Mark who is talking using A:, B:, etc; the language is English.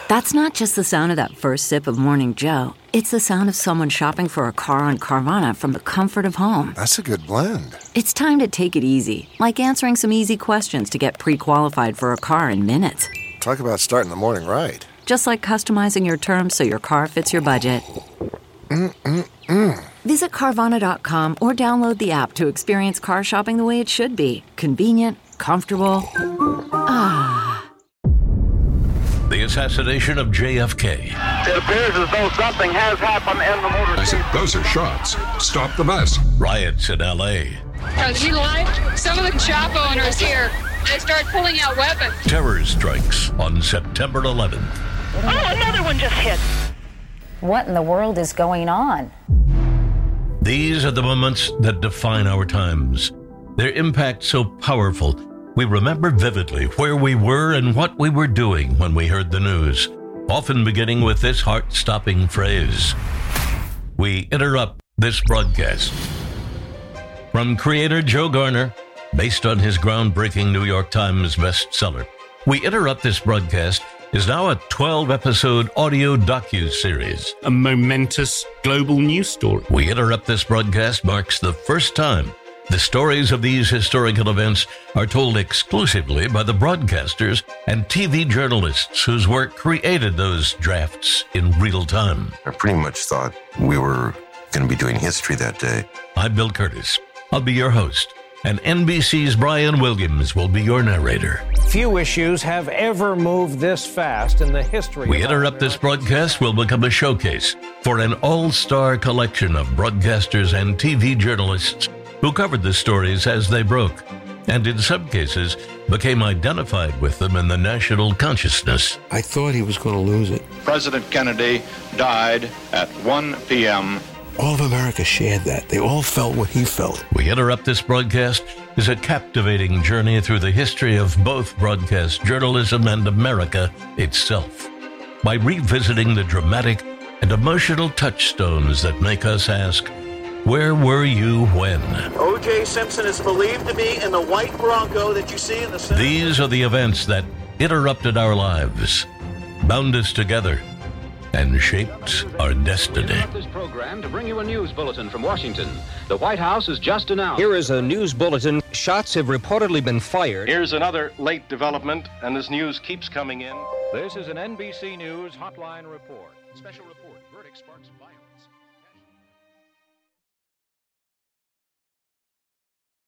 A: That's not just the sound of that first sip of Morning Joe. It's the sound of someone shopping for a car on Carvana from the comfort of home.
B: That's a good blend.
A: It's time to take it easy, like answering some easy questions to get pre-qualified for a car in minutes.
B: Talk about starting the morning right.
A: Just like customizing your terms so your car fits your budget. Visit Carvana.com or download the app to experience car shopping the way it should be. Convenient, comfortable.
C: The assassination of JFK.
D: It appears as though something has happened in the motor.
E: I said, those are shots. Stop the bus.
C: Riots in L.A.
F: Are we live? Some of the shop owners here, they start pulling out weapons.
C: Terror strikes on September 11th.
G: Oh, another one just hit.
H: What in the world is going on?
C: These are the moments that define our times. Their impact so powerful, we remember vividly where we were and what we were doing when we heard the news, often beginning with this heart-stopping phrase: we interrupt this broadcast. From creator Joe Garner, based on his groundbreaking New York Times bestseller, We Interrupt This Broadcast is now a 12-episode audio docu-series.
I: A momentous global news story.
C: We Interrupt This Broadcast marks the first time the stories of these historical events are told exclusively by the broadcasters and TV journalists whose work created those drafts in real time.
J: I pretty much thought we were going to be doing history that day.
C: I'm Bill Curtis. I'll be your host, and NBC's Brian Williams will be your narrator.
K: Few issues have ever moved this fast in the history.
C: We Interrupt This Broadcast will become a showcase for an all-star collection of broadcasters and TV journalists who covered the stories as they broke, and in some cases became identified with them in the national consciousness.
E: I thought he was going to lose it.
D: President Kennedy died at 1 p.m.
E: All of America shared that. They all felt what he felt.
C: We Interrupt This Broadcast is a captivating journey through the history of both broadcast journalism and America itself, by revisiting the dramatic and emotional touchstones that make us ask, where were you when?
L: O.J. Simpson is believed to be in the white Bronco that you see in the center.
C: These are the events that interrupted our lives, bound us together, and shaped our destiny.
M: This program to bring you a news bulletin from Washington. The White House has just announced.
N: Here is a news bulletin. Shots have reportedly been fired.
O: Here's another late development, and this news keeps coming in.
M: This is an NBC News Hotline Report. Special report. Verdict sparks violence.